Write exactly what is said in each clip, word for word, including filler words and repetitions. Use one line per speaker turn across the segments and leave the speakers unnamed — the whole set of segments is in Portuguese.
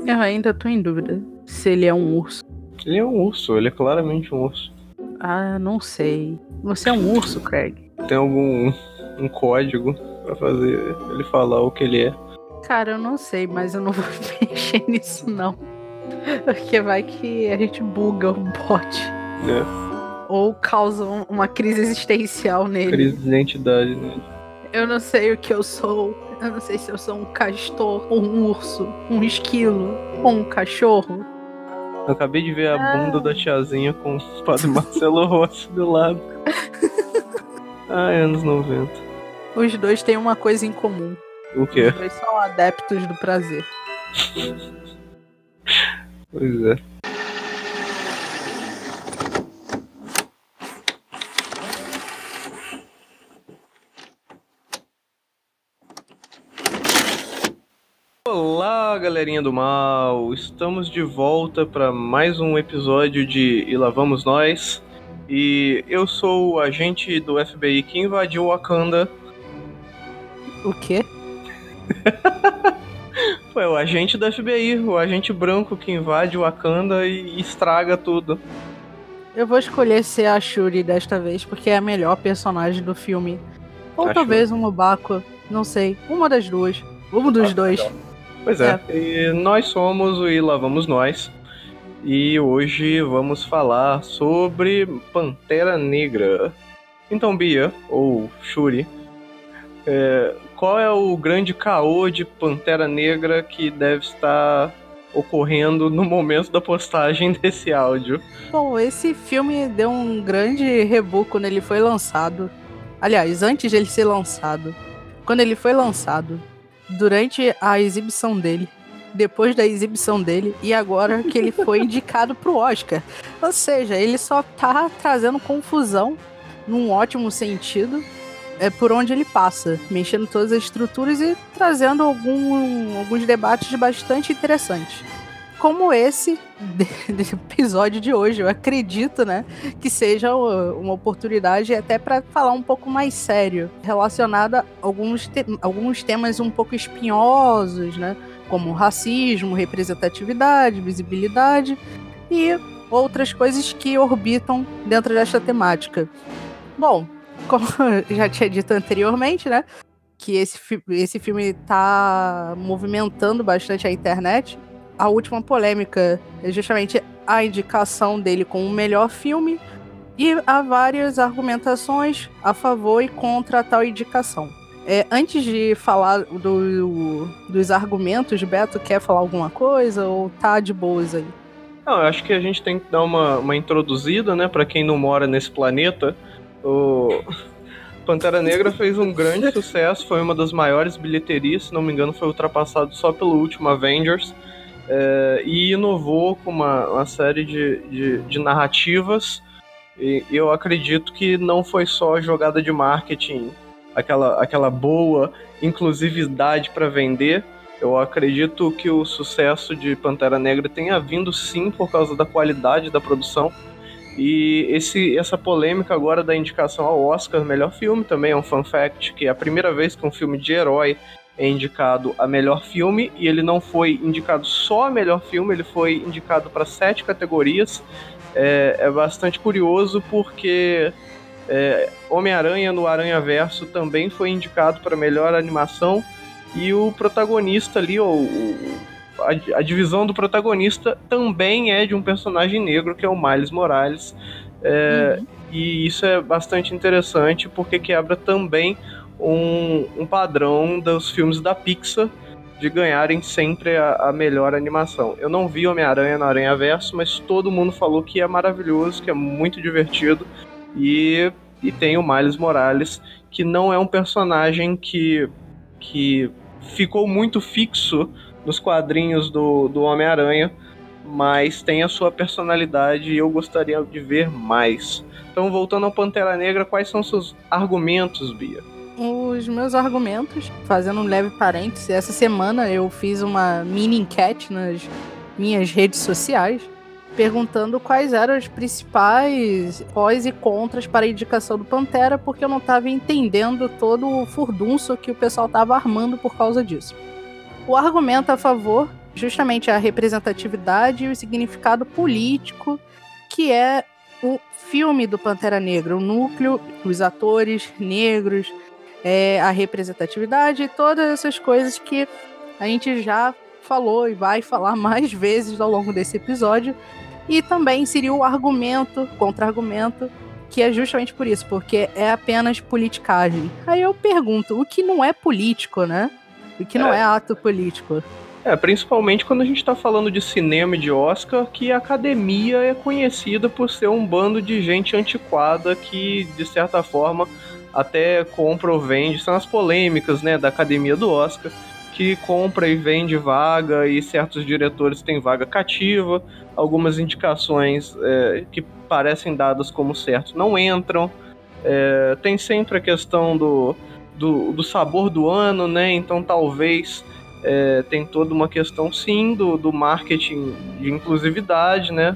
Eu ainda tô em dúvida se ele é um urso.
Ele é um urso, ele é claramente um urso.
Ah, não sei. Você é um urso, Craig?
Tem algum um código pra fazer ele falar o que ele é?
Cara, eu não sei, mas eu não vou mexer nisso não. Porque vai que a gente buga o bot.
É.
Ou causa um- uma crise existencial nele.
Crise de identidade, né?
Eu não sei o que eu sou. Eu não sei se eu sou um castor, ou um urso, um esquilo, ou um cachorro.
Eu acabei de ver a bunda da tiazinha com o padre Marcelo Rossi do lado. Ai, anos noventa.
Os dois têm uma coisa em comum.
O quê?
Os dois são adeptos do prazer.
Pois é. Olá, galerinha do mal! Estamos de volta para mais um episódio de E Lá Vamos Nós. E eu sou o agente do F B I que invadiu Wakanda.
O quê?
Foi o agente do F B I, o agente branco que invade Wakanda e estraga tudo.
Eu vou escolher ser a Shuri desta vez, porque é a melhor personagem do filme. Ou
A
talvez um Mubako, não sei. Uma das duas. Um dos
Ah,
dois.
legal. Pois é, e nós somos o E Lá Vamos Nós. E hoje vamos falar sobre Pantera Negra. Então, Bia, ou Shuri, é, qual é o grande caô de Pantera Negra que deve estar ocorrendo no momento da postagem desse áudio?
Bom, esse filme deu um grande reboot quando ele foi lançado. Aliás, antes de ele ser lançado. Quando ele foi lançado. Durante a exibição dele. Depois da exibição dele. E agora que ele foi indicado pro Oscar. Ou seja, ele só tá trazendo confusão. Num ótimo sentido. É por onde ele passa. Mexendo todas as estruturas e trazendo algum, alguns debates bastante interessantes. Como esse desse episódio de hoje, eu acredito, né, que seja uma oportunidade até para falar um pouco mais sério, relacionado a alguns, te- alguns temas um pouco espinhosos, né, como racismo, representatividade, visibilidade e outras coisas que orbitam dentro desta temática. Bom, como eu já tinha dito anteriormente, né, que esse, fi- esse filme está movimentando bastante a internet. A última polêmica é justamente a indicação dele como o melhor filme e há várias argumentações a favor e contra tal indicação. É, antes de falar do, dos argumentos, Beto, quer falar alguma coisa ou tá de boas aí?
Não, eu acho que a gente tem que dar uma, uma introduzida, né, pra quem não mora nesse planeta. O Pantera Negra fez um grande sucesso, foi uma das maiores bilheterias, se não me engano foi ultrapassado só pelo último Avengers. É, e inovou com uma, uma série de, de, de narrativas, e eu acredito que não foi só jogada de marketing, aquela, aquela boa inclusividade para vender. Eu acredito que o sucesso de Pantera Negra tenha vindo sim por causa da qualidade da produção. E esse, essa polêmica agora da indicação ao Oscar, melhor filme, também é um fun fact, que é a primeira vez que um filme de herói é indicado a melhor filme, e ele não foi indicado só a melhor filme, ele foi indicado para sete categorias. É, é bastante curioso porque é, Homem-Aranha no Aranhaverso também foi indicado para melhor animação, e o protagonista ali, ou o, a, a divisão do protagonista também é de um personagem negro, que é o Miles Morales. É, uhum. E isso é bastante interessante porque quebra também Um, um padrão dos filmes da Pixar de ganharem sempre a, a melhor animação. Eu não vi Homem-Aranha no Aranhaverso, mas todo mundo falou que é maravilhoso, que é muito divertido, e, e tem o Miles Morales, que não é um personagem que, que ficou muito fixo nos quadrinhos do, do Homem-Aranha, mas tem a sua personalidade e eu gostaria de ver mais. Então, voltando ao Pantera Negra, quais são seus argumentos, Bia?
Os meus argumentos, fazendo um leve parêntese, essa semana eu fiz uma mini enquete nas minhas redes sociais, perguntando quais eram os principais pós e contras para a indicação do Pantera, porque eu não estava entendendo todo o furdunço que o pessoal estava armando por causa disso. O argumento a favor justamente a representatividade e o significado político que é o filme do Pantera Negra, o núcleo, os atores negros, é, a representatividade e todas essas coisas que a gente já falou e vai falar mais vezes ao longo desse episódio. E também seria o argumento, contra-argumento, que é justamente por isso, porque é apenas politicagem. Aí eu pergunto, o que não é político, né? O que não é, é ato político?
É, principalmente quando a gente tá falando de cinema e de Oscar, que a academia é conhecida por ser um bando de gente antiquada que, de certa forma, até compra ou vende. São as polêmicas, né, da academia do Oscar, que compra e vende vaga, e certos diretores têm vaga cativa, algumas indicações é, que parecem dadas como certo não entram. É, tem sempre a questão do, do, do sabor do ano, né? Então talvez é, tem toda uma questão sim do, do marketing de inclusividade, né?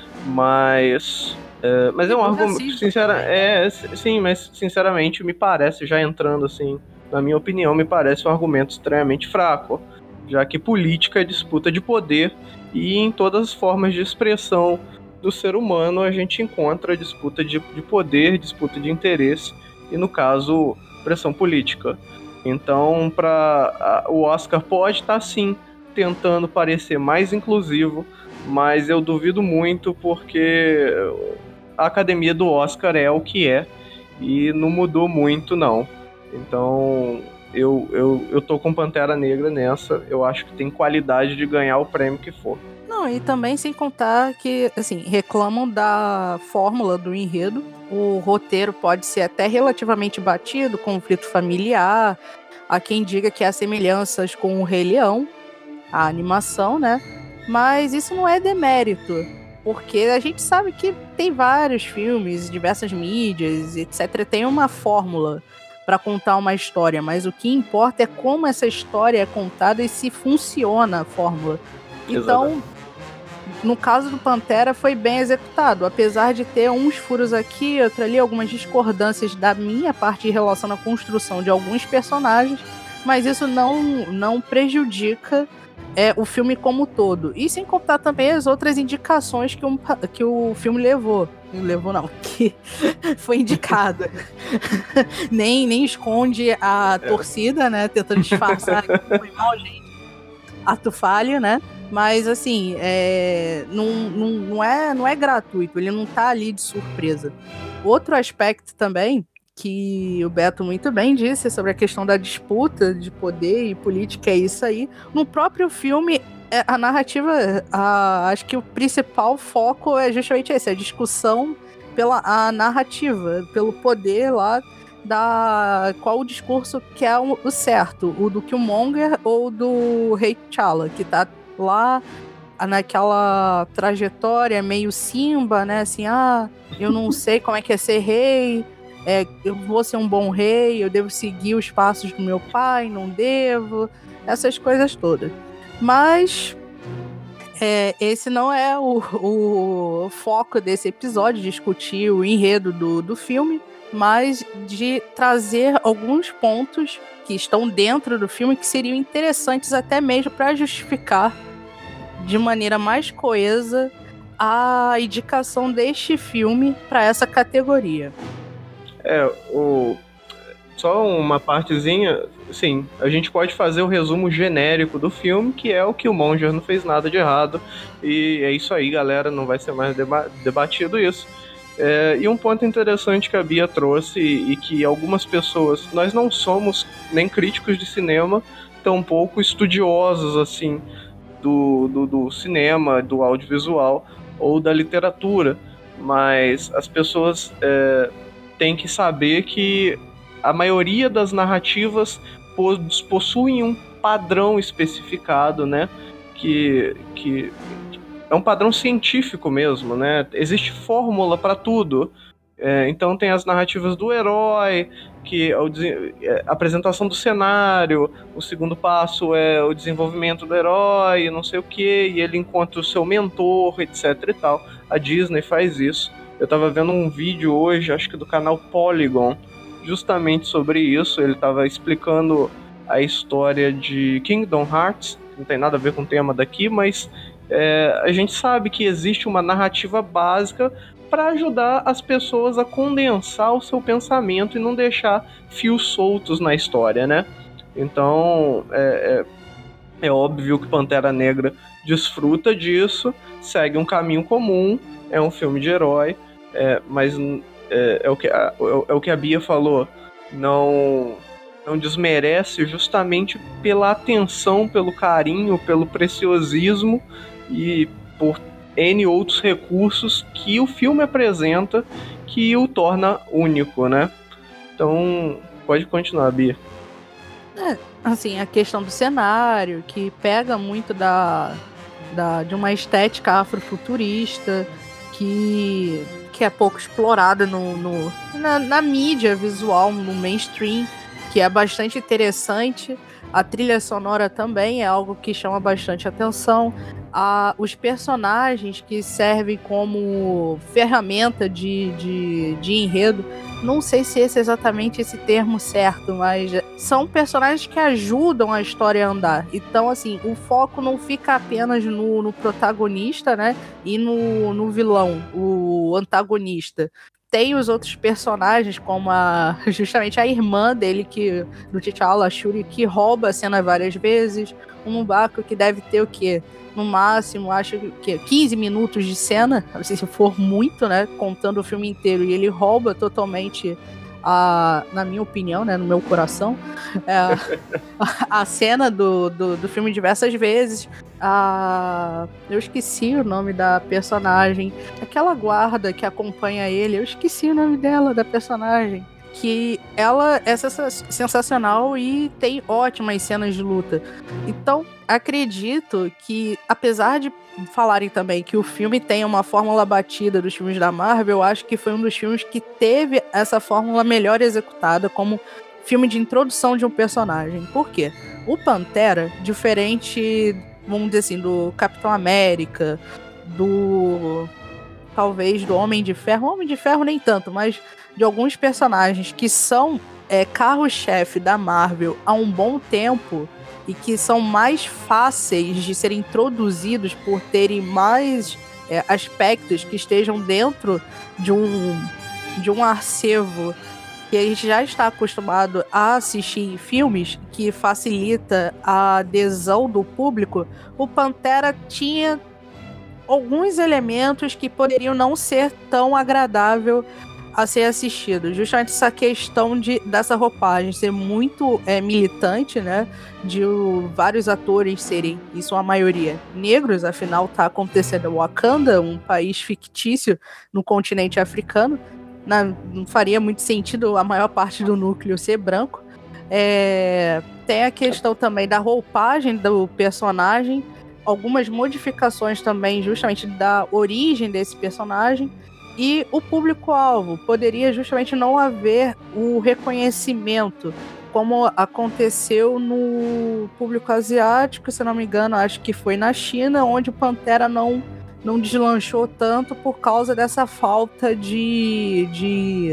Mas é, mas é um argumento sincera, é, sim, mas sinceramente me parece, já entrando assim, na minha opinião, me parece um argumento extremamente fraco, já que política é disputa de poder, e em todas as formas de expressão do ser humano a gente encontra disputa de, de poder, disputa de interesse, e no caso, pressão política. Então, pra, a, o Oscar pode estar sim tentando parecer mais inclusivo, mas eu duvido muito, porque a academia do Oscar é o que é, e não mudou muito não. Então, eu, eu, eu tô com Pantera Negra nessa. Eu acho que tem qualidade de ganhar o prêmio que for.
Não, e também sem contar que, assim, reclamam da fórmula do enredo. O roteiro pode ser até relativamente batido, conflito familiar. Há quem diga que há semelhanças com o Rei Leão, a animação, né? Mas isso não é demérito, porque a gente sabe que tem vários filmes, diversas mídias, etcétera. Tem uma fórmula para contar uma história, mas o que importa é como essa história é contada e se funciona a fórmula. Então, exatamente. No caso do Pantera, foi bem executado, apesar de ter uns furos aqui, outro ali, algumas discordâncias da minha parte em relação à construção de alguns personagens, mas isso não, não prejudica é, o filme como um todo. E sem contar também as outras indicações que, um, que o filme levou. Não levou, não, que foi indicado. nem, nem esconde a torcida, né? Tentando disfarçar que foi mal, gente. Ato falho, né? Mas, assim, é, não, não, não, é, não é gratuito, ele não tá ali de surpresa. Outro aspecto também, que o Beto muito bem disse, sobre a questão da disputa de poder e política, é isso aí. No próprio filme, a narrativa, a, acho que o principal foco é justamente esse, a discussão pela a narrativa, pelo poder lá, da qual o discurso que é o, o certo, o do Killmonger ou do Rei T'Challa, que tá lá naquela trajetória meio Simba, né, assim, ah, eu não sei como é que é ser rei, é, eu vou ser um bom rei, eu devo seguir os passos do meu pai, não devo, essas coisas todas. Mas é, esse não é o, o foco desse episódio, discutir o enredo do, do filme, mas de trazer alguns pontos que estão dentro do filme que seriam interessantes até mesmo para justificar de maneira mais coesa a indicação deste filme para essa categoria.
É, o... só uma partezinha, sim, a gente pode fazer o resumo genérico do filme, que é o que o Killmonger não fez nada de errado, e é isso aí, galera, não vai ser mais deba- debatido isso. É, e um ponto interessante que a Bia trouxe, e, e que algumas pessoas, nós não somos nem críticos de cinema, tampouco estudiosos, assim, do, do, do cinema, do audiovisual ou da literatura, mas as pessoas é, têm que saber que a maioria das narrativas possuem um padrão especificado, né? Que, que é um padrão científico mesmo, né? Existe fórmula para tudo. É, então tem as narrativas do herói, que é o, é, a apresentação do cenário, o segundo passo é o desenvolvimento do herói, não sei o que, e ele encontra o seu mentor, etc e tal. A Disney faz isso. Eu tava vendo um vídeo hoje, acho que do canal Polygon, justamente sobre isso. Ele tava explicando a história de Kingdom Hearts, não tem nada a ver com o tema daqui, mas é, a gente sabe que existe uma narrativa básica para ajudar as pessoas a condensar o seu pensamento e não deixar fios soltos na história, né? Então, é, é, é óbvio que Pantera Negra desfruta disso, segue um caminho comum, é um filme de herói, é, mas é, é, o que a, é o que a Bia falou, não, não desmerece justamente pela atenção, pelo carinho, pelo preciosismo e por N outros recursos que o filme apresenta que o torna único, né? Então, pode continuar, Bia.
É, assim, a questão do cenário, que pega muito da, da, de uma estética afrofuturista, que, que é pouco explorada no, no, na, na mídia visual, no mainstream, que é bastante interessante. A trilha sonora também é algo que chama bastante atenção. Ah, os personagens que servem como ferramenta de, de, de enredo, não sei se esse é exatamente esse termo certo, mas são personagens que ajudam a história a andar. Então, assim, o foco não fica apenas no, no protagonista, né, e no, no vilão, o antagonista. Tem os outros personagens, como a, justamente a irmã dele, que, do T'Challa, a Shuri, que rouba a cena várias vezes. O M'Baku, que deve ter o quê? No máximo, acho que quinze minutos de cena, não sei se for muito, né, contando o filme inteiro, e ele rouba totalmente, a, na minha opinião, né, no meu coração, é, a, a cena do, do, do filme diversas vezes. A, eu esqueci o nome da personagem, aquela guarda que acompanha ele, eu esqueci o nome dela, da personagem, que ela é sensacional e tem ótimas cenas de luta. Então, acredito que, apesar de falarem também que o filme tem uma fórmula batida dos filmes da Marvel, eu acho que foi um dos filmes que teve essa fórmula melhor executada como filme de introdução de um personagem. Por quê? O Pantera, diferente, vamos dizer assim, do Capitão América, do... talvez do Homem de Ferro, Homem de Ferro nem tanto, mas de alguns personagens que são é, carro-chefe da Marvel há um bom tempo e que são mais fáceis de serem introduzidos por terem mais é, aspectos que estejam dentro de um, de um arquivo que a gente já está acostumado a assistir em filmes, que facilita a adesão do público. O Pantera tinha alguns elementos que poderiam não ser tão agradável a ser assistido. Justamente essa questão de, dessa roupagem ser muito é, militante, né? De o, vários atores serem, em sua maioria, negros, afinal tá acontecendo em Wakanda, um país fictício no continente africano. Na, não faria muito sentido a maior parte do núcleo ser branco. É, tem a questão também da roupagem do personagem, algumas modificações também justamente da origem desse personagem. E o público-alvo, poderia justamente não haver o reconhecimento, como aconteceu no público asiático, se não me engano, acho que foi na China, onde o Pantera não, não deslanchou tanto por causa dessa falta de, de,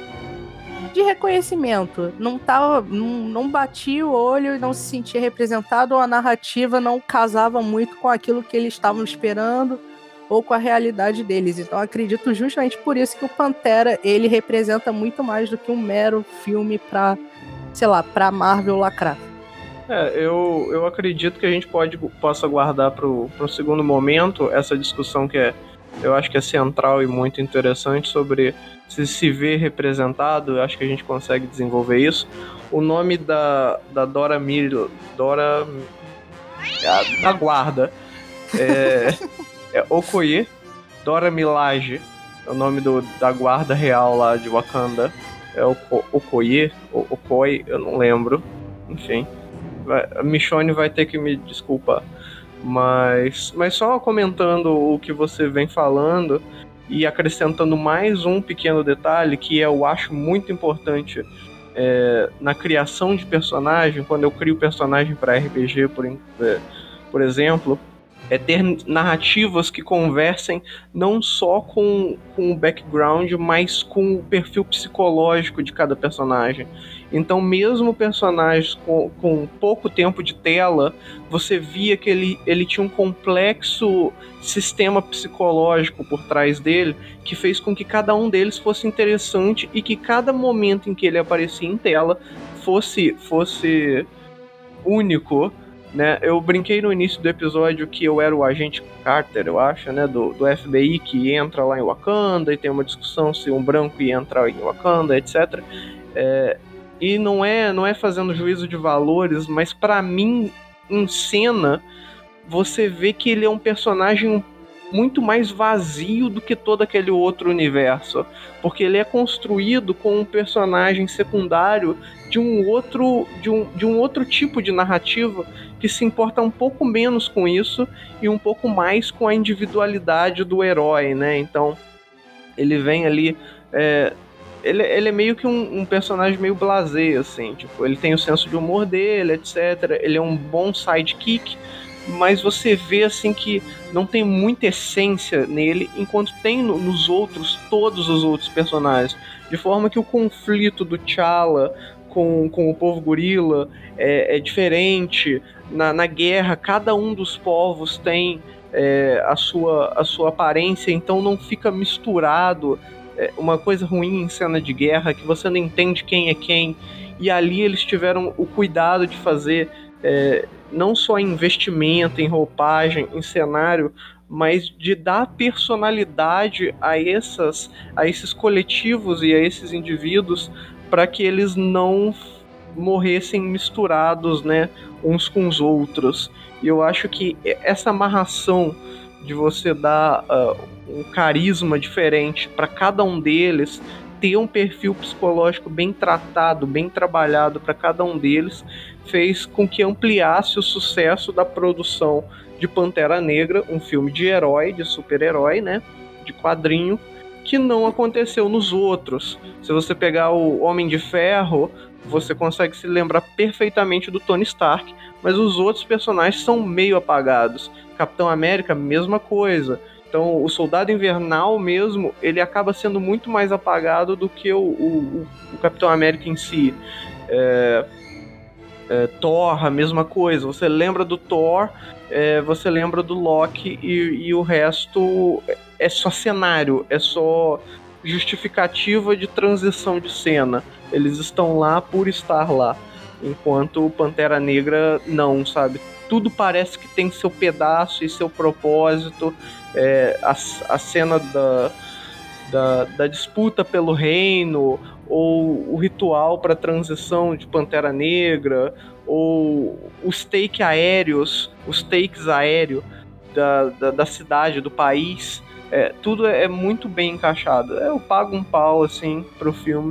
de reconhecimento. Não, tava, não, não batia o olho e não se sentia representado, ou a narrativa não casava muito com aquilo que eles estavam esperando ou com a realidade deles. Então acredito justamente por isso que o Pantera, ele representa muito mais do que um mero filme pra, sei lá, pra Marvel lacrar.
É, eu, eu acredito que a gente pode, possa guardar pro, pro segundo momento essa discussão que é, eu acho que é central e muito interessante sobre se se vê representado. Eu acho que a gente consegue desenvolver isso. O nome da, da Dora Mil... Dora... A, a guarda é... É Okoye, Dora Milaje, é o nome do, da guarda real lá de Wakanda. É o Okoye, o Okoye, eu não lembro. Enfim, vai, a Michonne vai ter que me desculpar. Mas, mas só comentando o que você vem falando e acrescentando mais um pequeno detalhe que eu acho muito importante é, na criação de personagem. Quando eu crio personagem para R P G, por, é, por exemplo, é ter narrativas que conversem não só com, com o background, mas com o perfil psicológico de cada personagem. Então, mesmo personagens com, com pouco tempo de tela, você via que ele, ele tinha um complexo sistema psicológico por trás dele, que fez com que cada um deles fosse interessante e que cada momento em que ele aparecia em tela fosse, fosse único. Né? Eu brinquei no início do episódio que eu era o agente Carter, eu acho, né? do, do F B I, que entra lá em Wakanda e tem uma discussão se um branco ia entrar em Wakanda, etcétera. É, e não é, não é fazendo juízo de valores, mas pra mim, em cena, você vê que ele é um personagem muito mais vazio do que todo aquele outro universo, porque ele é construído com um personagem secundário de um outro, de um, de um outro tipo de narrativa que se importa um pouco menos com isso e um pouco mais com a individualidade do herói, né? Então ele vem ali, é, ele, ele é meio que um, um personagem meio blasé, assim, tipo, ele tem o senso de humor dele, etcétera. Ele é um bom sidekick, mas você vê assim que não tem muita essência nele, enquanto tem no, nos outros, todos os outros personagens, de forma que o conflito do T'Challa com, com o povo gorila é, é diferente. Na, na guerra, cada um dos povos tem é, a, sua, a sua aparência, então não fica misturado. É uma coisa ruim em cena de guerra, que você não entende quem é quem, e ali eles tiveram o cuidado de fazer é, não só investimento em roupagem, em cenário, mas de dar personalidade a, essas, a esses coletivos e a esses indivíduos, para que eles não morressem misturados, né, uns com os outros. E eu acho que essa amarração de você dar uh, um carisma diferente para cada um deles, ter um perfil psicológico bem tratado, bem trabalhado para cada um deles, fez com que ampliasse o sucesso da produção de Pantera Negra, um filme de herói, de super-herói, né, de quadrinho, que não aconteceu nos outros. Se você pegar o Homem de Ferro, você consegue se lembrar perfeitamente do Tony Stark, mas os outros personagens são meio apagados. Capitão América, mesma coisa. Então, o Soldado Invernal mesmo, ele acaba sendo muito mais apagado do que o, o, o Capitão América em si. É, é, Thor, a mesma coisa. Você lembra do Thor, é, você lembra do Loki, e, e o resto é só cenário, é só justificativa de transição de cena. Eles estão lá por estar lá, enquanto o Pantera Negra não, sabe? Tudo parece que tem seu pedaço e seu propósito. É, a, a cena da, da, da disputa pelo reino, ou o ritual para a transição de Pantera Negra, ou os takes aéreos, os takes aéreos da, da, da cidade, do país. É, tudo é muito bem encaixado. Eu pago um pau assim pro filme,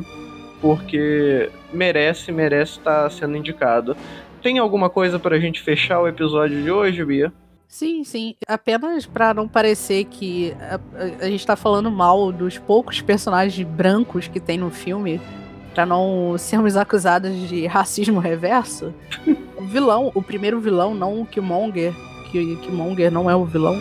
porque merece, merece estar sendo indicado. Tem alguma coisa pra gente fechar o episódio de hoje, Bia?
Sim, sim. Apenas pra não parecer que a, a, a gente tá falando mal dos poucos personagens brancos que tem no filme, pra não sermos acusados de racismo reverso, o vilão, o primeiro vilão, não o Killmonger, que Killmonger não é o vilão.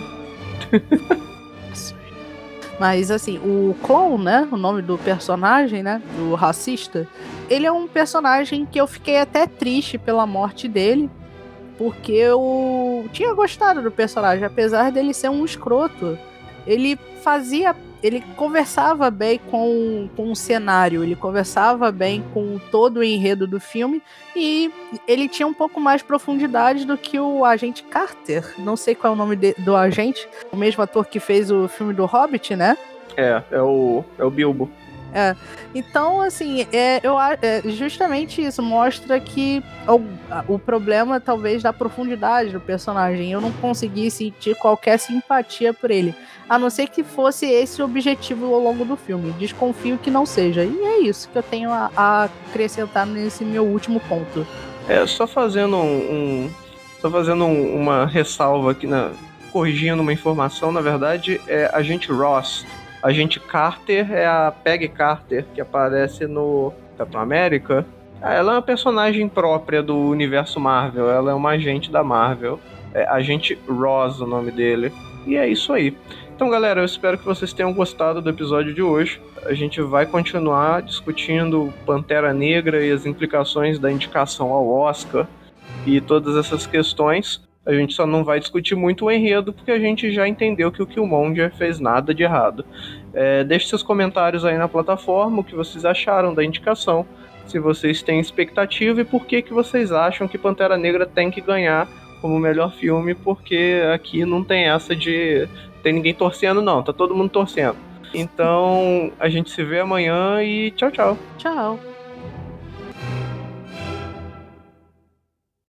Mas, assim, o Clone, né, o nome do personagem, né, do racista, ele é um personagem que eu fiquei até triste pela morte dele, porque eu tinha gostado do personagem, apesar dele ser um escroto. Ele fazia, ele conversava bem com, com o cenário, ele conversava bem com todo o enredo do filme, e ele tinha um pouco mais profundidade do que o agente Carter. Não sei qual é o nome de, do agente, o mesmo ator que fez o filme do Hobbit, né?
É, é o, é o Bilbo.
É, então, assim, é, eu, é, justamente isso mostra que o, o problema, talvez, da profundidade do personagem. Eu não consegui sentir qualquer simpatia por ele, a não ser que fosse esse o objetivo ao longo do filme. Desconfio que não seja. E é isso que eu tenho a, a acrescentar nesse meu último ponto.
É, só fazendo um, um só fazendo um, uma ressalva aqui, na, corrigindo uma informação, na verdade, é agente Ross. A agente Carter é a Peggy Carter, que aparece no Capitão América. Ela é uma personagem própria do universo Marvel, ela é uma agente da Marvel. É Agente Ross, o nome dele. E é isso aí. Então, galera, eu espero que vocês tenham gostado do episódio de hoje. A gente vai continuar discutindo Pantera Negra e as implicações da indicação ao Oscar e todas essas questões. A gente só não vai discutir muito o enredo, porque a gente já entendeu que o Killmonger fez nada de errado. É, deixe seus comentários aí na plataforma, o que vocês acharam da indicação, se vocês têm expectativa e por que, que vocês acham que Pantera Negra tem que ganhar como melhor filme, porque aqui não tem essa de... tem ninguém torcendo não, tá todo mundo torcendo. Então, a gente se vê amanhã e tchau, tchau.
Tchau.